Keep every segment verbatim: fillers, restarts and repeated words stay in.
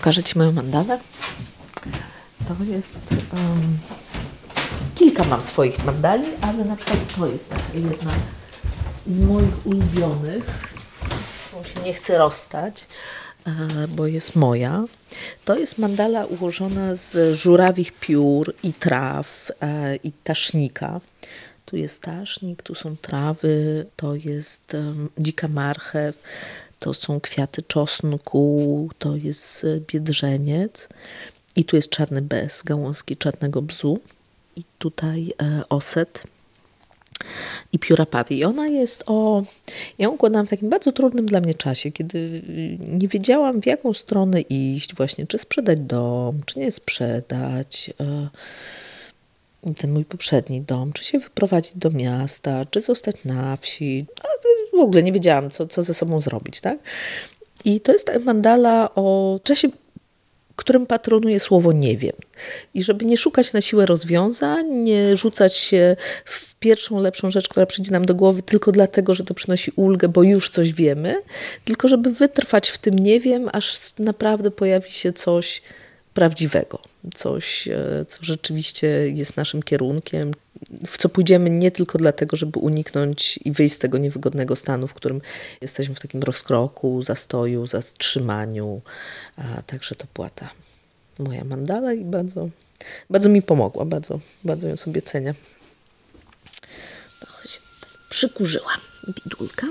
Pokażę Ci moją mandalę. To jest... Um, kilka mam swoich mandali, ale na przykład to jest taka jedna z moich ulubionych, z którą się nie chcę rozstać, bo jest moja. To jest mandala ułożona z żurawich piór i traw i tasznika. Tu jest tasznik, tu są trawy, to jest um, dzika marchew, to są kwiaty czosnku, to jest biedrzeniec i tu jest czarny bez, gałązki czarnego bzu i tutaj e, oset i pióra pawi. I ona jest o... Ja ją układałam w takim bardzo trudnym dla mnie czasie, kiedy nie wiedziałam, w jaką stronę iść właśnie, czy sprzedać dom, czy nie sprzedać e, ten mój poprzedni dom, czy się wyprowadzić do miasta, czy zostać na wsi. W ogóle nie wiedziałam, co, co ze sobą zrobić, tak? I to jest mandala o czasie, którym patronuje słowo nie wiem. I żeby nie szukać na siłę rozwiązań, nie rzucać się w pierwszą lepszą rzecz, która przyjdzie nam do głowy tylko dlatego, że to przynosi ulgę, bo już coś wiemy, tylko żeby wytrwać w tym nie wiem, aż naprawdę pojawi się coś prawdziwego. Coś, co rzeczywiście jest naszym kierunkiem, w co pójdziemy nie tylko dlatego, żeby uniknąć i wyjść z tego niewygodnego stanu, w którym jesteśmy w takim rozkroku, zastoju, zatrzymaniu. A także to była ta moja mandala i bardzo, bardzo mi pomogła, bardzo, bardzo ją sobie cenię. Trochę się przykurzyłam, bidulka.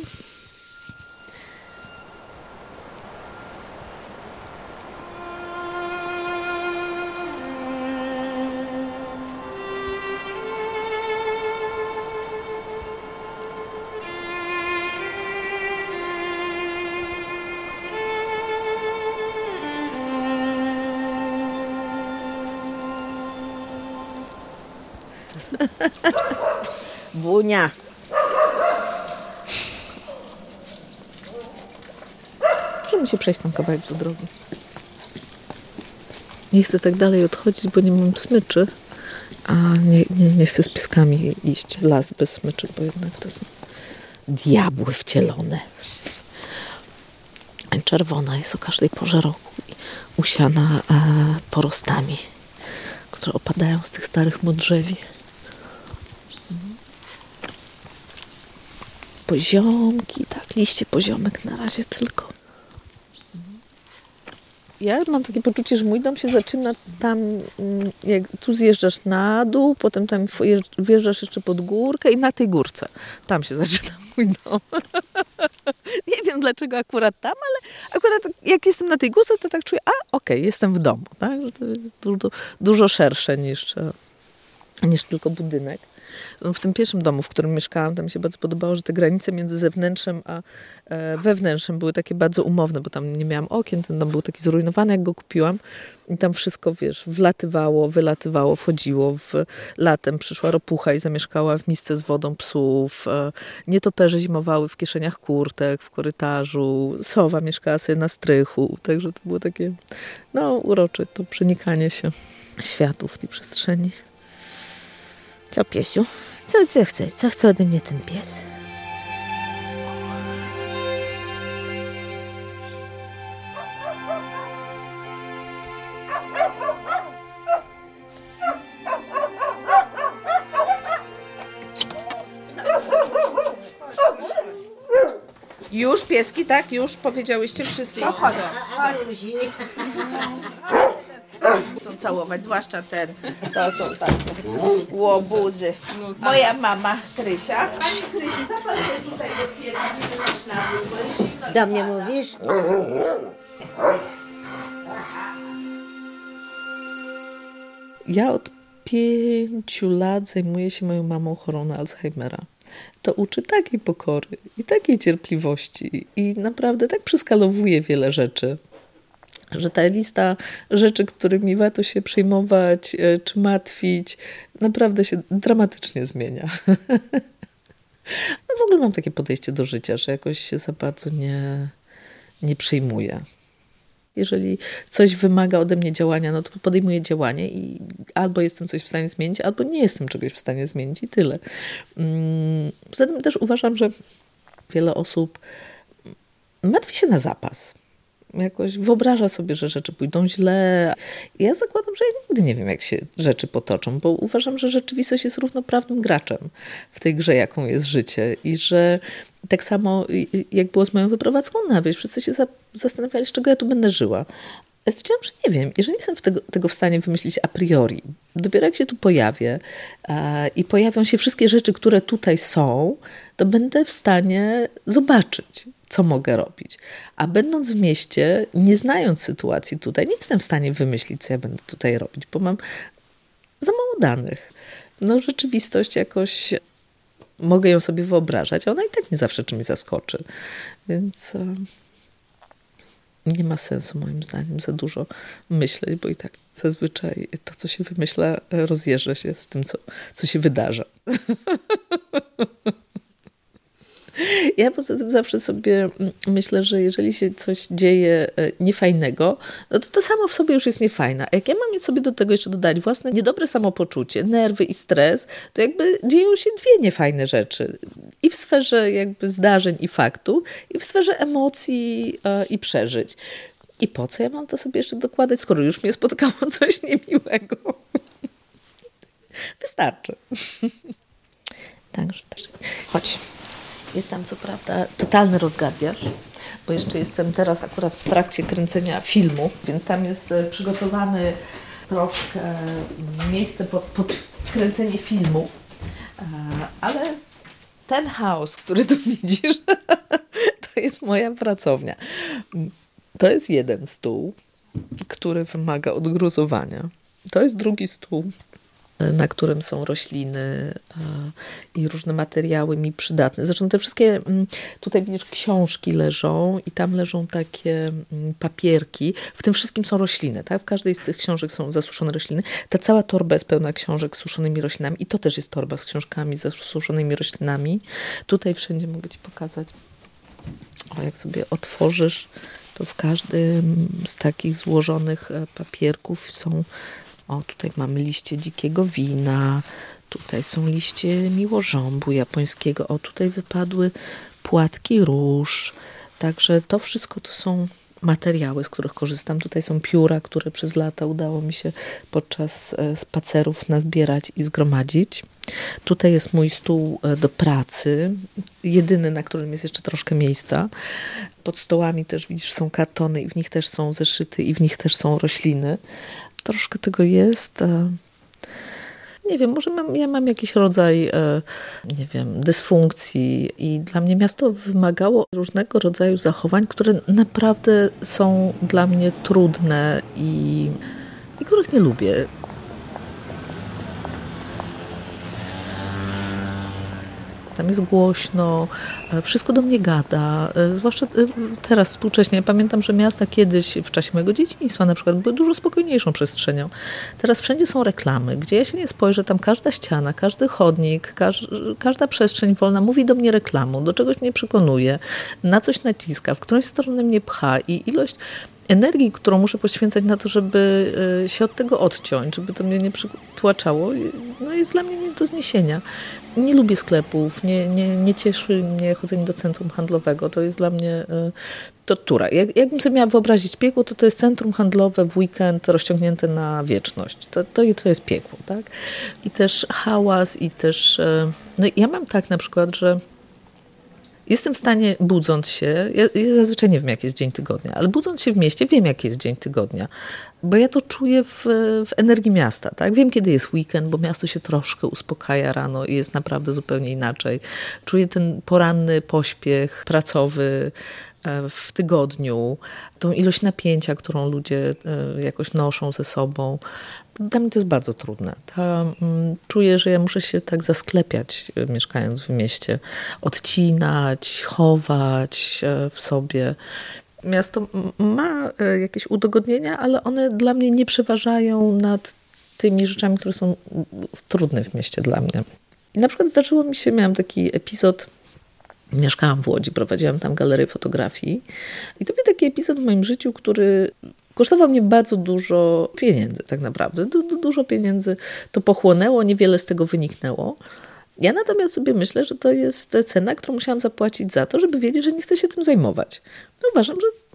Bunia. Możemy się przejść tam kawałek do drogi. Nie chcę tak dalej odchodzić, bo nie mam smyczy, a nie, nie, nie chcę z pieskami iść w las bez smyczy, bo jednak to są diabły wcielone. Czerwona jest o każdej porze roku i usiana e, porostami, które opadają z tych starych modrzewi. Poziomki, tak, liście poziomek na razie tylko. Ja mam takie poczucie, że mój dom się zaczyna tam, jak tu zjeżdżasz na dół, potem tam wjeżdżasz jeszcze pod górkę i na tej górce. Tam się zaczyna mój dom. Nie wiem dlaczego akurat tam, ale akurat jak jestem na tej górce, to tak czuję, a okej, okay, jestem w domu. Tak? Że to jest dużo, dużo szersze niż, niż tylko budynek. W tym pierwszym domu, w którym mieszkałam, tam mi się bardzo podobało, że te granice między zewnętrzem a wewnętrzem były takie bardzo umowne, bo tam nie miałam okien, ten dom był taki zrujnowany, jak go kupiłam i tam wszystko, wiesz, wlatywało, wylatywało, wchodziło. W, latem przyszła ropucha i zamieszkała w misce z wodą psów, nietoperze zimowały w kieszeniach kurtek, w korytarzu, sowa mieszkała sobie na strychu, także to było takie, no, urocze to przenikanie się światów w tej przestrzeni. Co, piesiu? Co, co chce? Co chce ode mnie ten pies? Już pieski, tak? Już powiedziałyście wszystko? Chodź. Chcą całować, zwłaszcza ten. To są tak łobuzy. Moja mama Krysia. Pani Krysiu, zapal się tutaj do pieca, nie masz na dół, bo jest zimno. Do mnie mówisz? Ja od pięciu lat zajmuję się moją mamą chorą na Alzheimera. To uczy takiej pokory i takiej cierpliwości i naprawdę tak przeskalowuje wiele rzeczy, że ta lista rzeczy, którymi warto się przejmować czy martwić, naprawdę się dramatycznie zmienia. No w ogóle mam takie podejście do życia, że jakoś się za bardzo nie, nie przejmuję. Jeżeli coś wymaga ode mnie działania, no to podejmuję działanie i albo jestem coś w stanie zmienić, albo nie jestem czegoś w stanie zmienić i tyle. Poza tym też uważam, że wiele osób martwi się na zapas. jakoś wyobraża sobie, że rzeczy pójdą źle. Ja zakładam, że ja nigdy nie wiem, jak się rzeczy potoczą, bo uważam, że rzeczywistość jest równoprawnym graczem w tej grze, jaką jest życie. I że tak samo jak było z moją wyprowadzką na wieś, wszyscy się zastanawiali, z czego ja tu będę żyła. Ja stwierdziłam, że nie wiem, jeżeli nie jestem tego, tego w stanie wymyślić a priori, dopiero jak się tu pojawię e, i pojawią się wszystkie rzeczy, które tutaj są, to będę w stanie zobaczyć, co mogę robić. A będąc w mieście, nie znając sytuacji tutaj, nie jestem w stanie wymyślić, co ja będę tutaj robić, bo mam za mało danych. No rzeczywistość jakoś mogę ją sobie wyobrażać, a ona i tak nie zawsze czymś zaskoczy. Więc e, nie ma sensu moim zdaniem za dużo myśleć, bo i tak zazwyczaj to, co się wymyśla, rozjeżdża się z tym, co, co się wydarza. Ja poza tym zawsze sobie myślę, że jeżeli się coś dzieje niefajnego, no to to samo w sobie już jest niefajne. A jak ja mam sobie do tego jeszcze dodać własne niedobre samopoczucie, nerwy i stres, to jakby dzieją się dwie niefajne rzeczy. I w sferze jakby zdarzeń i faktów, i w sferze emocji i przeżyć. I po co ja mam to sobie jeszcze dokładać, skoro już mnie spotkało coś niemiłego? Wystarczy. Także chodź. Jest tam co prawda totalny rozgardiarz, bo jeszcze jestem teraz akurat w trakcie kręcenia filmu, więc tam jest przygotowany troszkę miejsce pod, pod kręcenie filmu, ale ten chaos, który tu widzisz, to jest moja pracownia. To jest jeden stół, który wymaga odgruzowania. To jest drugi stół, na którym są rośliny i różne materiały mi przydatne. Zresztą te wszystkie, tutaj widzisz, książki leżą i tam leżą takie papierki. W tym wszystkim są rośliny, tak? W każdej z tych książek są zasuszone rośliny. Ta cała torba jest pełna książek z suszonymi roślinami i to też jest torba z książkami z zasuszonymi roślinami. Tutaj wszędzie mogę ci pokazać. O, jak sobie otworzysz, to w każdym z takich złożonych papierków są. O, tutaj mamy liście dzikiego wina, tutaj są liście miłożąbu japońskiego, o, tutaj wypadły płatki róż. Także to wszystko to są materiały, z których korzystam. Tutaj są pióra, które przez lata udało mi się podczas spacerów nazbierać i zgromadzić. Tutaj jest mój stół do pracy, jedyny, na którym jest jeszcze troszkę miejsca. Pod stołami też widzisz, są kartony i w nich też są zeszyty i w nich też są rośliny. Troszkę tego jest. Nie wiem, może mam, ja mam jakiś rodzaj, nie wiem, dysfunkcji i dla mnie miasto wymagało różnego rodzaju zachowań, które naprawdę są dla mnie trudne i, i których nie lubię. Tam jest głośno, wszystko do mnie gada, zwłaszcza teraz współcześnie. Pamiętam, że miasta kiedyś w czasie mojego dzieciństwa na przykład były dużo spokojniejszą przestrzenią. Teraz wszędzie są reklamy, gdzie ja się nie spojrzę, tam każda ściana, każdy chodnik, każ, każda przestrzeń wolna mówi do mnie reklamą, do czegoś mnie przekonuje, na coś naciska, w którąś stronę mnie pcha i ilość energii, którą muszę poświęcać na to, żeby się od tego odciąć, żeby to mnie nie przytłaczało, no jest dla mnie nie do zniesienia. Nie lubię sklepów, nie, nie, nie cieszy mnie chodzenie do centrum handlowego. To jest dla mnie tortura. Jak, jakbym sobie miała wyobrazić piekło, to to jest centrum handlowe w weekend rozciągnięte na wieczność. To, to, to jest piekło, tak? I też hałas, i też... No ja mam tak na przykład, że jestem w stanie, budząc się, ja, ja zazwyczaj nie wiem, jaki jest dzień tygodnia, ale budząc się w mieście, wiem, jaki jest dzień tygodnia, bo ja to czuję w, w energii miasta, tak? Wiem, kiedy jest weekend, bo miasto się troszkę uspokaja rano i jest naprawdę zupełnie inaczej. Czuję ten poranny pośpiech pracowy w tygodniu, tą ilość napięcia, którą ludzie jakoś noszą ze sobą. Dla mnie to jest bardzo trudne. Ta, mm, czuję, że ja muszę się tak zasklepiać, mieszkając w mieście, odcinać, chować w sobie. Miasto ma jakieś udogodnienia, ale one dla mnie nie przeważają nad tymi rzeczami, które są trudne w mieście dla mnie. I na przykład zdarzyło mi się, miałam taki epizod, mieszkałam w Łodzi, prowadziłam tam galerię fotografii i to był taki epizod w moim życiu, który kosztował mnie bardzo dużo pieniędzy tak naprawdę. Du- du- dużo pieniędzy to pochłonęło, niewiele z tego wyniknęło. Ja natomiast sobie myślę, że to jest cena, którą musiałam zapłacić za to, żeby wiedzieć, że nie chcę się tym zajmować. No uważam, że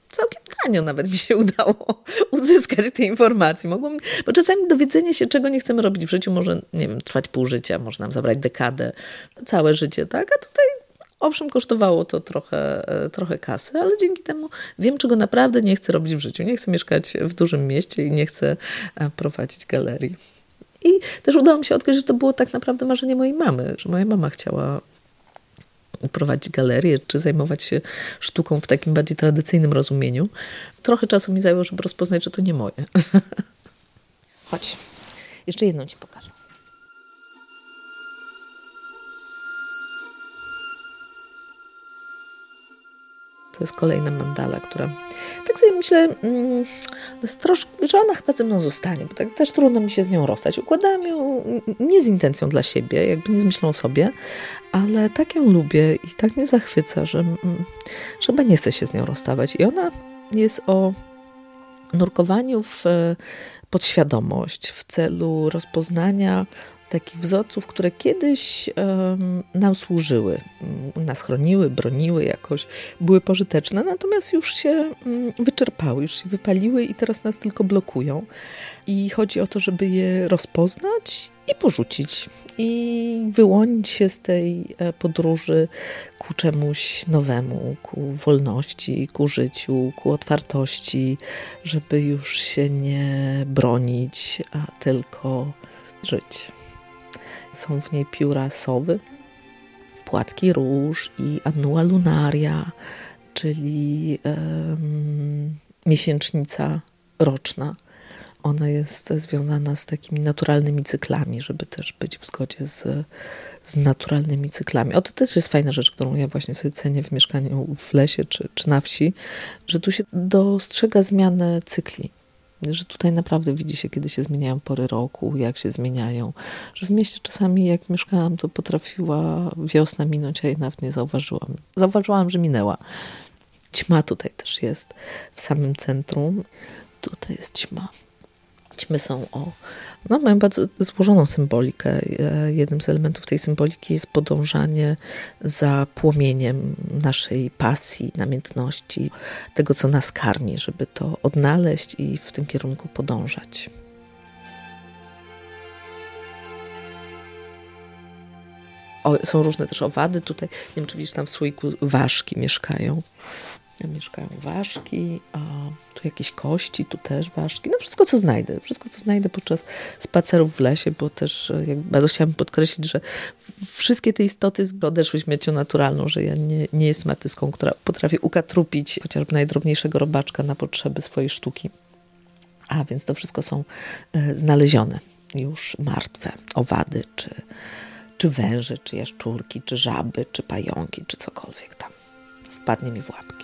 całkiem tanio nawet mi się udało uzyskać te informacje. Mogło mi, bo czasami dowiedzenie się, czego nie chcemy robić w życiu, może, nie wiem, trwać pół życia, może nam zabrać dekadę, całe życie, tak? A tutaj owszem, kosztowało to trochę, trochę kasy, ale dzięki temu wiem, czego naprawdę nie chcę robić w życiu. Nie chcę mieszkać w dużym mieście i nie chcę prowadzić galerii. I też udało mi się odkryć, że to było tak naprawdę marzenie mojej mamy, że moja mama chciała prowadzić galerię, czy zajmować się sztuką w takim bardziej tradycyjnym rozumieniu. Trochę czasu mi zajęło, żeby rozpoznać, że to nie moje. Chodź, jeszcze jedną ci pokażę. To jest kolejna mandala, która, tak sobie myślę, jest troszkę, że ona chyba ze mną zostanie, bo tak też trudno mi się z nią rozstać. Układałam ją nie z intencją dla siebie, jakby nie z myślą o sobie, ale tak ją lubię i tak mnie zachwyca, że, że chyba nie chcę się z nią rozstawać. I ona jest o nurkowaniu w podświadomość w celu rozpoznania takich wzorców, które kiedyś um, nam służyły, nas chroniły, broniły jakoś, były pożyteczne, natomiast już się um, wyczerpały, już się wypaliły i teraz nas tylko blokują. I chodzi o to, żeby je rozpoznać i porzucić. I wyłonić się z tej podróży ku czemuś nowemu, ku wolności, ku życiu, ku otwartości, żeby już się nie bronić, a tylko żyć. Są w niej pióra sowy, płatki róż i annua lunaria, czyli um, miesięcznica roczna. Ona jest związana z takimi naturalnymi cyklami, żeby też być w zgodzie z, z naturalnymi cyklami. O, to też jest fajna rzecz, którą ja właśnie sobie cenię w mieszkaniu w lesie czy, czy na wsi, że tu się dostrzega zmianę cykli. Że tutaj naprawdę widzi się, kiedy się zmieniają pory roku, jak się zmieniają. Że w mieście czasami jak mieszkałam, to potrafiła wiosna minąć, a ja nawet nie zauważyłam. Zauważyłam, że minęła. Ćma tutaj też jest w samym centrum. Tutaj jest ćma. Ćmy są o... No, mają bardzo złożoną symbolikę. Jednym z elementów tej symboliki jest podążanie za płomieniem naszej pasji, namiętności, tego, co nas karmi, żeby to odnaleźć i w tym kierunku podążać. O, są różne też owady tutaj. Nie wiem, czy widzisz, tam w słoiku ważki mieszkają. Mieszkają ważki, a tu jakieś kości, tu też ważki. No wszystko, co znajdę. Wszystko, co znajdę podczas spacerów w lesie, bo też jak bardzo chciałabym podkreślić, że wszystkie te istoty odeszły śmiercią naturalną, że ja nie, nie jestem artystką, która potrafi ukatrupić chociażby najdrobniejszego robaczka na potrzeby swojej sztuki. A więc to wszystko są znalezione już martwe owady, czy, czy węże, czy jaszczurki, czy żaby, czy pająki, czy cokolwiek tam wpadnie mi w łapki.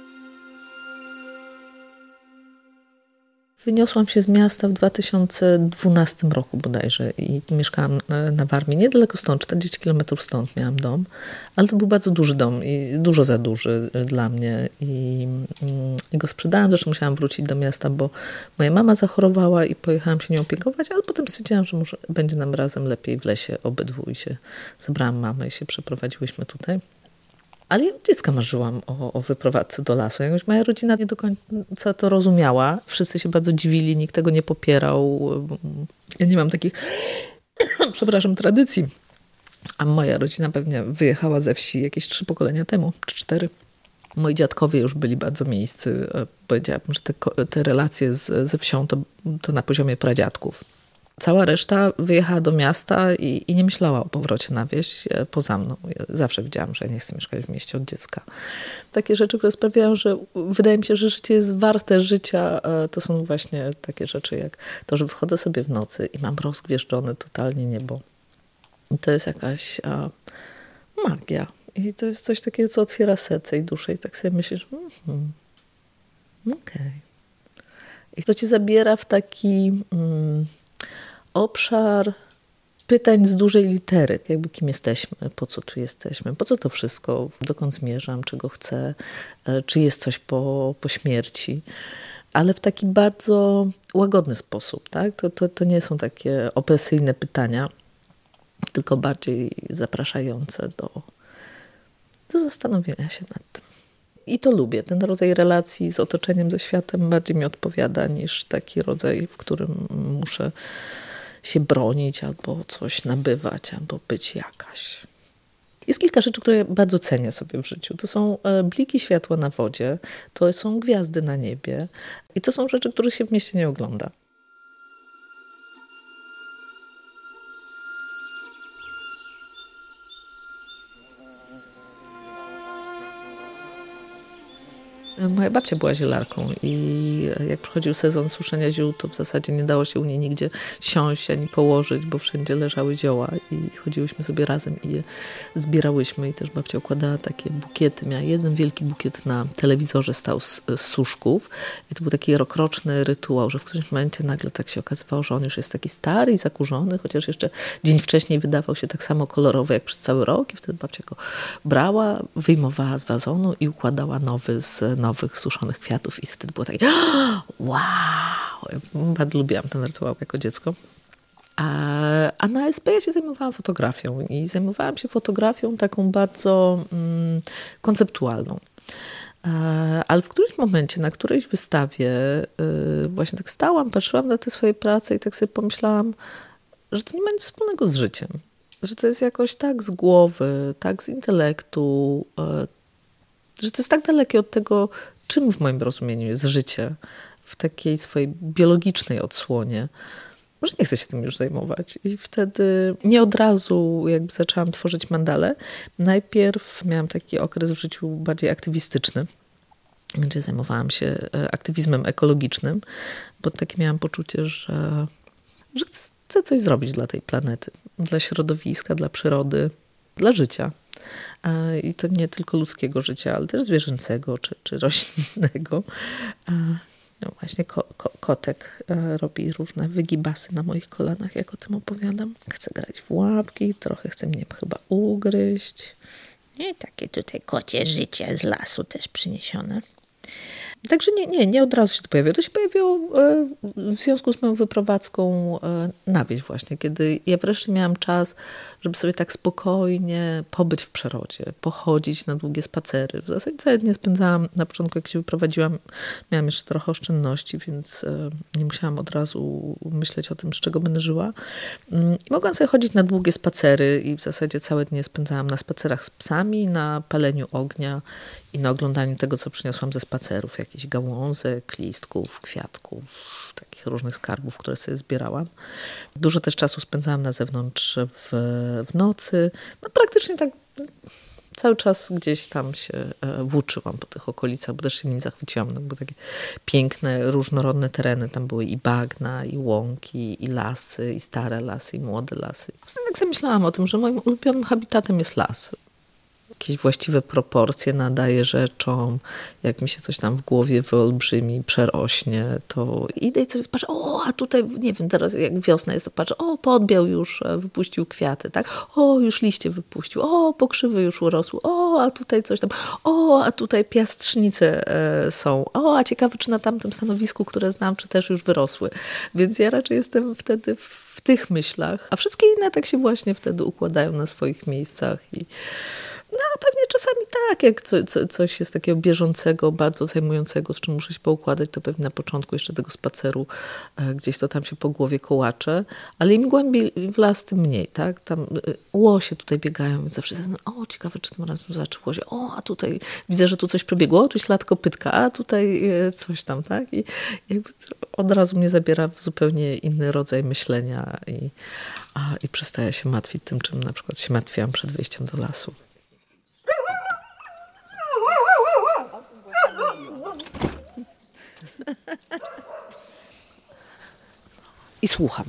Wyniosłam się z miasta w dwa tysiące dwunastym roku bodajże i mieszkałam na Warmii, niedaleko stąd, czterdzieści kilometrów stąd miałam dom, ale to był bardzo duży dom i dużo za duży dla mnie i, i go sprzedałam. Zresztą musiałam wrócić do miasta, bo moja mama zachorowała i pojechałam się nią opiekować, ale potem stwierdziłam, że może będzie nam razem lepiej w lesie obydwu i się zebrałam mamę i się przeprowadziłyśmy tutaj. Ale ja od dziecka marzyłam o, o wyprowadzce do lasu. Jakoś moja rodzina nie do końca to rozumiała. Wszyscy się bardzo dziwili, nikt tego nie popierał. Ja nie mam takich, przepraszam, tradycji. A moja rodzina pewnie wyjechała ze wsi jakieś trzy pokolenia temu, czy cztery. Moi dziadkowie już byli bardzo miejscy. Powiedziałabym, że te, te relacje z, ze wsią to, to na poziomie pradziadków. Cała reszta wyjechała do miasta i, i nie myślała o powrocie na wieś poza mną. Ja zawsze wiedziałam, że ja nie chcę mieszkać w mieście od dziecka. Takie rzeczy, które sprawiają, że wydaje mi się, że życie jest warte życia, to są właśnie takie rzeczy jak to, że wychodzę sobie w nocy i mam rozgwieżdżone totalnie niebo. I to jest jakaś a, magia. I to jest coś takiego, co otwiera serce i duszę. I tak sobie myślisz, mm, okej. Okay. I to cię zabiera w taki... Mm, obszar pytań z dużej litery, jakby kim jesteśmy, po co tu jesteśmy, po co to wszystko, dokąd zmierzam, czego chcę, czy jest coś po, po śmierci, ale w taki bardzo łagodny sposób. Tak? To, to, to nie są takie opresyjne pytania, tylko bardziej zapraszające do, do zastanowienia się nad tym. I to lubię. Ten rodzaj relacji z otoczeniem, ze światem bardziej mi odpowiada niż taki rodzaj, w którym muszę się bronić albo coś nabywać, albo być jakaś. Jest kilka rzeczy, które bardzo cenię sobie w życiu. To są bliki światła na wodzie, to są gwiazdy na niebie i to są rzeczy, których się w mieście nie ogląda. Moja babcia była zielarką i jak przychodził sezon suszenia ziół, to w zasadzie nie dało się u niej nigdzie siąść ani położyć, bo wszędzie leżały zioła i chodziłyśmy sobie razem i je zbierałyśmy i też babcia układała takie bukiety. Miała jeden wielki bukiet na telewizorze, stał z, z suszków i to był taki rokroczny rytuał, że w którymś momencie nagle tak się okazywało, że on już jest taki stary i zakurzony, chociaż jeszcze dzień wcześniej wydawał się tak samo kolorowy jak przez cały rok i wtedy babcia go brała, wyjmowała z wazonu i układała nowy z nowych suszonych kwiatów i wtedy było takie wow! Ja bardzo lubiłam ten rytuał jako dziecko. A, a na S P ja się zajmowałam fotografią i zajmowałam się fotografią taką bardzo mm, konceptualną. Ale w którymś momencie, na którejś wystawie yy, właśnie tak stałam, patrzyłam na te swoje prace i tak sobie pomyślałam, że to nie ma nic wspólnego z życiem. Że to jest jakoś tak z głowy, tak z intelektu, yy, że to jest tak dalekie od tego, czym w moim rozumieniu jest życie w takiej swojej biologicznej odsłonie, że nie chcę się tym już zajmować. I wtedy nie od razu jakby zaczęłam tworzyć mandale. Najpierw miałam taki okres w życiu bardziej aktywistyczny, gdzie zajmowałam się aktywizmem ekologicznym, bo takie miałam poczucie, że, że chcę coś zrobić dla tej planety, dla środowiska, dla przyrody, dla życia. I to nie tylko ludzkiego życia, ale też zwierzęcego czy, czy roślinnego. No właśnie ko, ko, kotek robi różne wygibasy na moich kolanach, jak o tym opowiadam. Chce grać w łapki, trochę chce mnie chyba ugryźć. I takie tutaj kocie życie z lasu też przyniesione. Także nie, nie, nie od razu się to pojawiło. To się pojawiło w związku z moją wyprowadzką na wieś właśnie, kiedy ja wreszcie miałam czas, żeby sobie tak spokojnie pobyć w przyrodzie, pochodzić na długie spacery. W zasadzie całe dnie spędzałam, na początku jak się wyprowadziłam, miałam jeszcze trochę oszczędności, więc nie musiałam od razu myśleć o tym, z czego będę żyła. I mogłam sobie chodzić na długie spacery i w zasadzie całe dnie spędzałam na spacerach z psami, na paleniu ognia i na oglądaniu tego, co przyniosłam ze spacerów, jakichś gałązek, listków, kwiatków, takich różnych skarbów, które sobie zbierałam. Dużo też czasu spędzałam na zewnątrz w, w nocy. No praktycznie tak cały czas gdzieś tam się włóczyłam po tych okolicach, bo też się nim zachwyciłam. No, były takie piękne, różnorodne tereny. Tam były i bagna, i łąki, i lasy, i stare lasy, i młode lasy. Ostatnio tak sobie myślałam o tym, że moim ulubionym habitatem jest las. Jakieś właściwe proporcje nadaje rzeczom, jak mi się coś tam w głowie wyolbrzymi, przerośnie, to idę i coś patrzę, o, a tutaj, nie wiem, teraz jak wiosna jest, to patrzę, o, podbiał już, wypuścił kwiaty, tak, o, już liście wypuścił, o, pokrzywy już urosły, o, a tutaj coś tam, o, a tutaj piastrznice są, o, a ciekawe, czy na tamtym stanowisku, które znam, czy też już wyrosły. Więc ja raczej jestem wtedy w tych myślach, a wszystkie inne tak się właśnie wtedy układają na swoich miejscach i no pewnie czasami tak, jak co, co, coś jest takiego bieżącego, bardzo zajmującego, z czym muszę się poukładać, to pewnie na początku jeszcze tego spaceru e, gdzieś to tam się po głowie kołacze, ale im głębiej w las, tym mniej, tak? Tam e, łosie tutaj biegają, więc zawsze jest, o ciekawe, czy tym razem zobaczy łosie, o a tutaj widzę, że tu coś przebiegło, tu ślad kopytka, a tutaj e, coś tam, tak? I jakby od razu mnie zabiera w zupełnie inny rodzaj myślenia i, a, i przestaję się martwić tym, czym na przykład się martwiłam przed wyjściem do lasu. I słucham.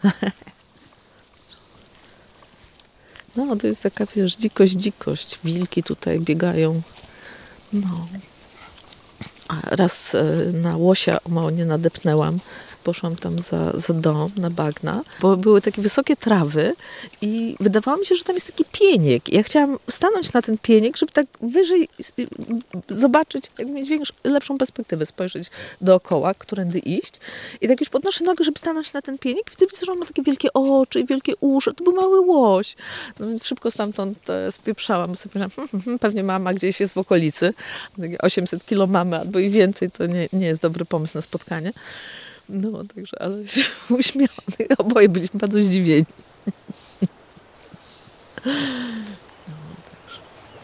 No, to jest taka, wiesz, dzikość, dzikość. Wilki tutaj biegają. No. A raz na łosia o mało nie nadepnęłam, poszłam tam za, za dom na bagna, bo były takie wysokie trawy i wydawało mi się, że tam jest taki pieniek. Ja chciałam stanąć na ten pieniek, żeby tak wyżej zobaczyć, jak mieć większą, lepszą perspektywę, spojrzeć dookoła, którędy iść. I tak już podnoszę nogę, żeby stanąć na ten pieniek i wtedy widzę, że on ma takie wielkie oczy i wielkie uszy. To był mały łoś. No więc szybko stamtąd e, spieprzałam, bo sobie powiedziałam, hm, hm, hm, pewnie mama gdzieś jest w okolicy. Takie osiemset kilo mamy albo i więcej, to nie, nie jest dobry pomysł na spotkanie. No, także, ale się uśmiałam. Oboje byliśmy bardzo zdziwieni. No, także.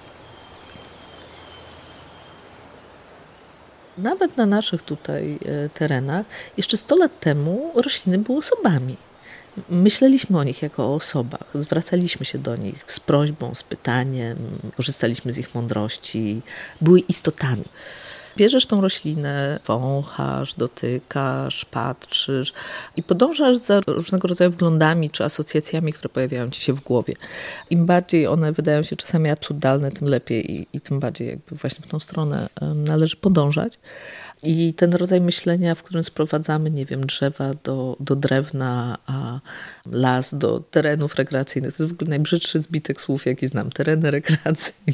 Nawet na naszych tutaj terenach jeszcze sto lat temu rośliny były osobami. Myśleliśmy o nich jako o osobach, zwracaliśmy się do nich z prośbą, z pytaniem, korzystaliśmy z ich mądrości, były istotami. Bierzesz tą roślinę, wąchasz, dotykasz, patrzysz i podążasz za różnego rodzaju wglądami czy asocjacjami, które pojawiają ci się w głowie. Im bardziej one wydają się czasami absurdalne, tym lepiej i, i tym bardziej jakby właśnie w tą stronę należy podążać. I ten rodzaj myślenia, w którym sprowadzamy, nie wiem, drzewa do, do drewna, a las do terenów rekreacyjnych. To jest w ogóle najbrzydszy zbitek słów, jaki znam. Tereny rekreacyjne.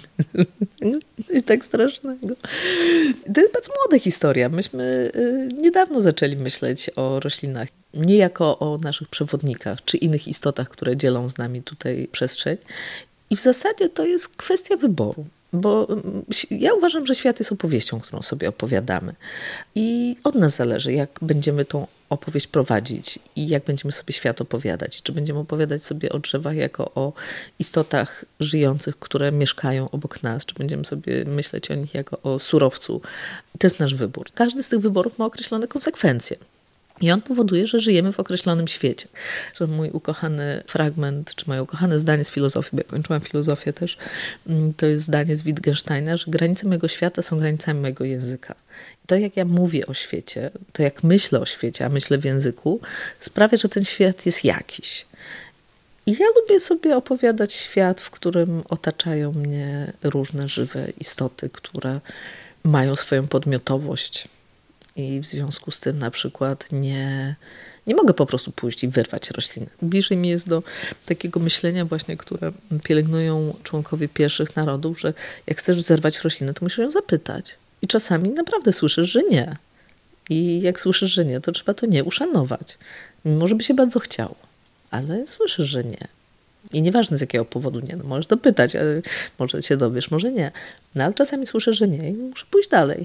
I tak strasznego. To jest bardzo młoda historia. Myśmy niedawno zaczęli myśleć o roślinach. Nie jako o naszych przewodnikach, czy innych istotach, które dzielą z nami tutaj przestrzeń. I w zasadzie to jest kwestia wyboru. Bo ja uważam, że świat jest opowieścią, którą sobie opowiadamy. I od nas zależy, jak będziemy tą opowieść prowadzić i jak będziemy sobie świat opowiadać. Czy będziemy opowiadać sobie o drzewach jako o istotach żyjących, które mieszkają obok nas, czy będziemy sobie myśleć o nich jako o surowcu. To jest nasz wybór. Każdy z tych wyborów ma określone konsekwencje. I on powoduje, że żyjemy w określonym świecie. Że mój ukochany fragment, czy moje ukochane zdanie z filozofii, bo ja kończyłam filozofię też, to jest zdanie z Wittgensteina, że granice mojego świata są granicami mojego języka. I to, jak ja mówię o świecie, to jak myślę o świecie, a myślę w języku, sprawia, że ten świat jest jakiś. I ja lubię sobie opowiadać świat, w którym otaczają mnie różne żywe istoty, które mają swoją podmiotowość. I w związku z tym na przykład nie, nie mogę po prostu pójść i wyrwać rośliny. Bliżej mi jest do takiego myślenia właśnie, które pielęgnują członkowie pierwszych narodów, że jak chcesz zerwać roślinę, to musisz ją zapytać. I czasami naprawdę słyszysz, że nie. I jak słyszysz, że nie, to trzeba to nie uszanować. Mimo, że by się bardzo chciało. Ale słyszysz, że nie. I nieważne z jakiego powodu nie. No możesz dopytać, ale może się dowiesz, może nie. No ale czasami słyszysz, że nie i muszę pójść dalej.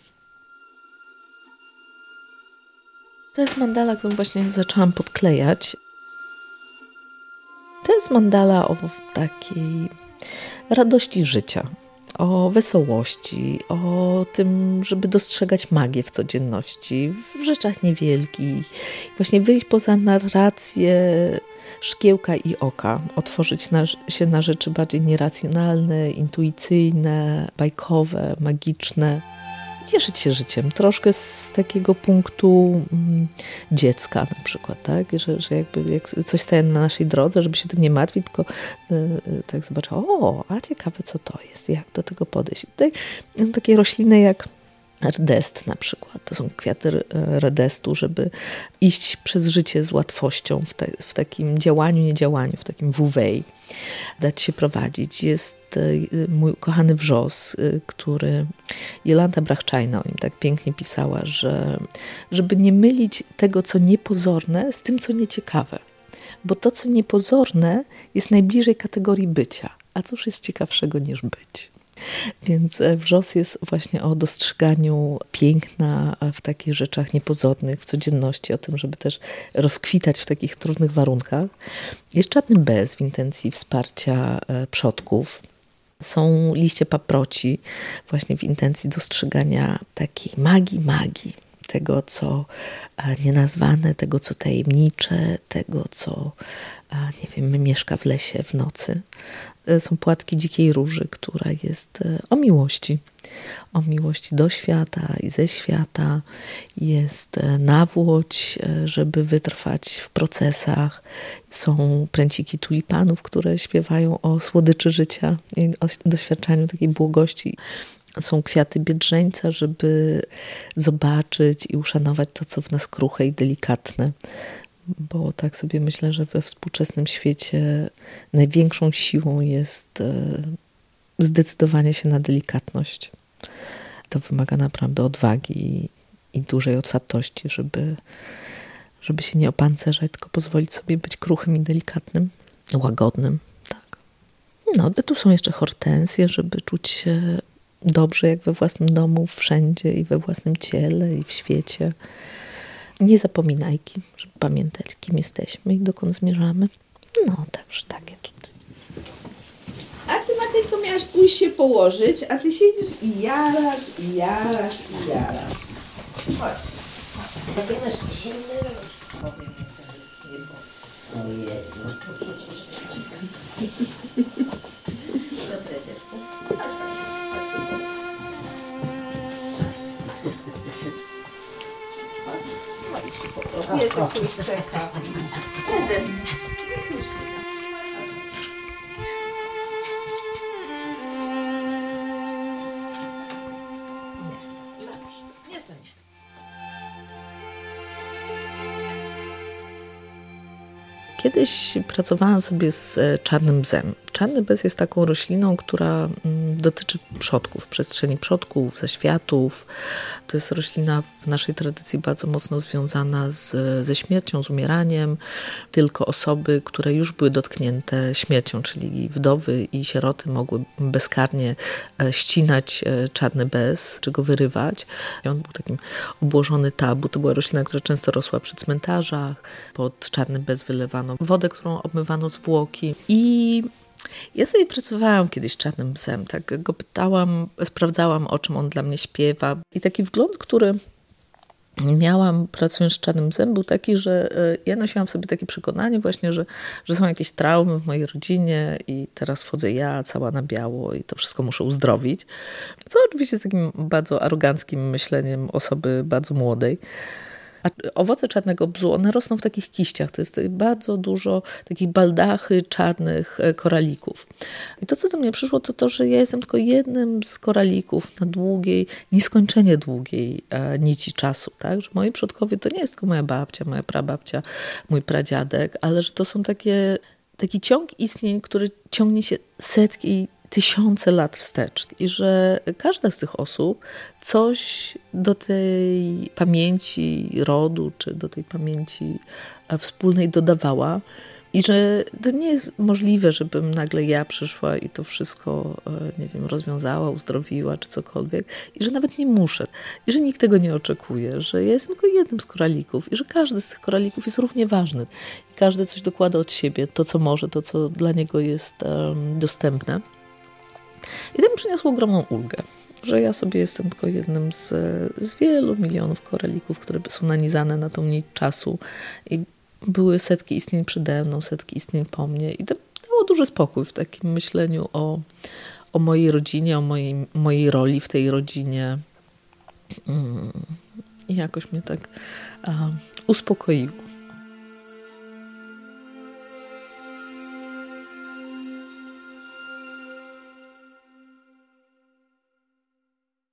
To jest mandala, którą właśnie zaczęłam podklejać. To jest mandala o takiej radości życia, o wesołości, o tym, żeby dostrzegać magię w codzienności, w rzeczach niewielkich. Właśnie wyjść poza narrację szkiełka i oka, otworzyć na, się na rzeczy bardziej nieracjonalne, intuicyjne, bajkowe, magiczne. Cieszyć się życiem, troszkę z takiego punktu mm, dziecka na przykład, tak? Że, że jakby jak coś staje na naszej drodze, żeby się tym nie martwić, tylko y, tak zobaczyć, o, a ciekawe co to jest, jak do tego podejść. I tutaj no, takie rośliny jak redest na przykład, to są kwiaty redestu, żeby iść przez życie z łatwością w, te, w takim działaniu, niedziałaniu, w takim wuwej, dać się prowadzić. Jest mój ukochany wrzos, który Jolanta Brachczajna o nim tak pięknie pisała, że żeby nie mylić tego, co niepozorne z tym, co nieciekawe. Bo to, co niepozorne jest najbliżej kategorii bycia. A cóż jest ciekawszego niż być? Więc wrzos jest właśnie o dostrzeganiu piękna w takich rzeczach niepozornych, w codzienności, o tym, żeby też rozkwitać w takich trudnych warunkach. Jest czarny bez w intencji wsparcia przodków. Są liście paproci właśnie w intencji dostrzegania takiej magii, magii. Tego, co nienazwane, tego, co tajemnicze, tego, co, nie wiem, mieszka w lesie w nocy. Są płatki dzikiej róży, która jest o miłości. O miłości do świata i ze świata. Jest nawłoć, żeby wytrwać w procesach. Są pręciki tulipanów, które śpiewają o słodyczy życia i o doświadczaniu takiej błogości. są kwiaty biedrzeńca, żeby zobaczyć i uszanować to, co w nas kruche i delikatne. Bo tak sobie myślę, że we współczesnym świecie największą siłą jest zdecydowanie się na delikatność. To wymaga naprawdę odwagi i, i dużej otwartości, żeby, żeby się nie opancerzać, tylko pozwolić sobie być kruchym i delikatnym, łagodnym. Tak. No, tu są jeszcze hortensje, żeby czuć się dobrze jak we własnym domu, wszędzie i we własnym ciele i w świecie. Nie zapominajki, żeby pamiętać, kim jesteśmy i dokąd zmierzamy. No, także takie tutaj. A ty, Matejko, miałaś pójść się położyć, a ty siedzisz i jarasz, i jarasz, i jarasz. Chodź. Jakie masz silne rączki? Powiem, że nie było. Ojej, no. Dobre dziecko. Piesek już czeka. Prezes. Nie, to nie. Kiedyś pracowałam sobie z czarnym bzem. Czarny bez jest taką rośliną, która dotyczy przodków, przestrzeni przodków, zaświatów. To jest roślina w naszej tradycji bardzo mocno związana z, ze śmiercią, z umieraniem. Tylko osoby, które już były dotknięte śmiercią, czyli wdowy i sieroty, mogły bezkarnie ścinać czarny bez, czy go wyrywać. I on był takim obłożony tabu. To była roślina, która często rosła przy cmentarzach. Pod czarny bez wylewano wodę, którą obmywano zwłoki. I ja sobie pracowałam kiedyś z czarnym psem, tak go pytałam, sprawdzałam, o czym on dla mnie śpiewa. I taki wgląd, który miałam pracując z czarnym psem, był taki, że ja nosiłam w sobie takie przekonanie właśnie, że, że są jakieś traumy w mojej rodzinie i teraz wchodzę ja cała na biało i to wszystko muszę uzdrowić. Co oczywiście jest takim bardzo aroganckim myśleniem osoby bardzo młodej. A owoce czarnego bzu, one rosną w takich kiściach. To jest bardzo dużo takich baldachy czarnych koralików. I to, co do mnie przyszło, to to, że ja jestem tylko jednym z koralików na długiej, nieskończenie długiej e, nici czasu. Tak? Że moi przodkowie to nie jest tylko moja babcia, moja prababcia, mój pradziadek, ale że to są takie, taki ciąg istnień, który ciągnie się setki tysiące lat wstecz i że każda z tych osób coś do tej pamięci rodu, czy do tej pamięci wspólnej dodawała i że to nie jest możliwe, żebym nagle ja przyszła i to wszystko, nie wiem, rozwiązała, uzdrowiła, czy cokolwiek i że nawet nie muszę i że nikt tego nie oczekuje, że ja jestem tylko jednym z koralików i że każdy z tych koralików jest równie ważny i każdy coś dokłada od siebie, to co może, to co dla niego jest um, dostępne. I to mi przyniosło ogromną ulgę, że ja sobie jestem tylko jednym z, z wielu milionów koralików, które są nanizane na tą nić czasu i były setki istnień przede mną, setki istnień po mnie i to dało duży spokój w takim myśleniu o, o mojej rodzinie, o mojej, mojej roli w tej rodzinie i jakoś mnie tak uh, uspokoiło.